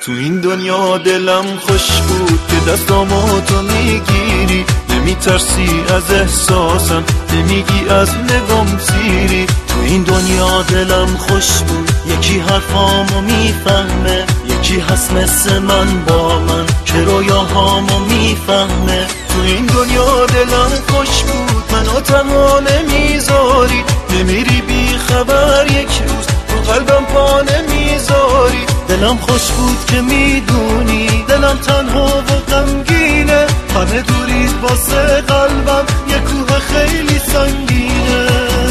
تو این دنیا دلم خوش بود که دستامو تو میگیری، نمیترسی از احساسم، نمیگی از نگام سیری. تو این دنیا دلم خوش بود، یکی حرفامو میفهمه، یکی هست مثل من با من که رویاهامو میفهمه. تو این دنیا دلم خوش بود، منو تنها نمیذاری، نمیری بی خبر یک روز تو قلبم پا نمیذاری. دلم خوش بود که میدونی دلم تنها و غمگینه، همه دورید واسه قلبم یه کوه خیلی سنگینه.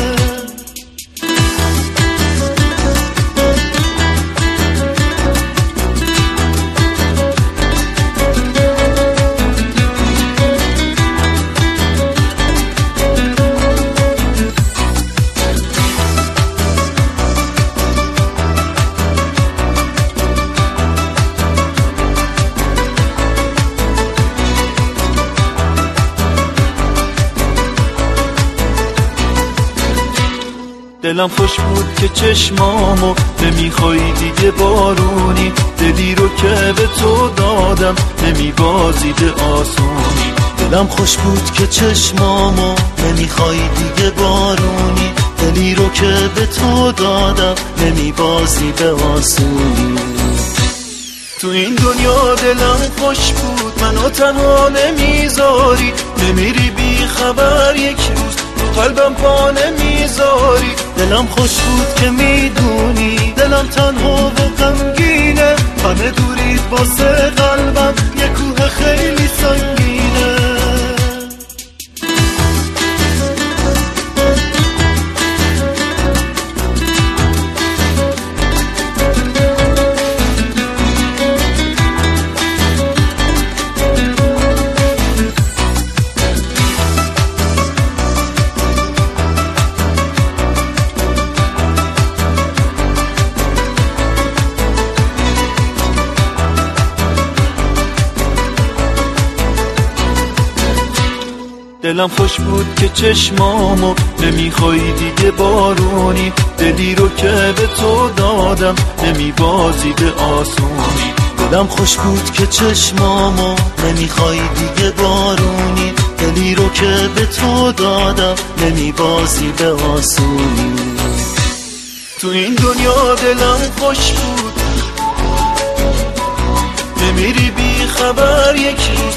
دلم خوش بود که چشمامو نمیخوای دیگه بارونی، دلی رو که به تو دادم نمیبازیده آسونی. دلم خوش بود که چشمامو نمیخوای دیگه بارونی، دلی رو که به تو دادم نمیبازیده آسونی. تو این دنیا دلم خوش بود، منو تنها نمیذاری، نمیری بی خبر یک روز تو قلبم پا نمیذاری. دلم خوش بود که میدونی دلم تنها و غمگینه، همه دورید واسه قلبم یه کوه خیلی سنگینه. دلم خوش بود که چشمامو نمیخوای دیگه بارونی، دلی رو که به تو دادم نمیبازیده آسونی. دلم خوش بود که چشمامو نمیخوای دیگه بارونی، دلی رو که به تو دادم نمیبازیده آسونی. تو این دنیا دلم خوش بود، نمیری بی خبر یک روز.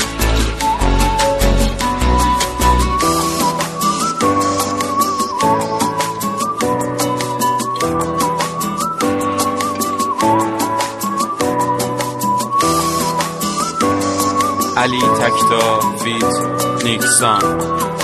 علی تکتا فیت نیکسان.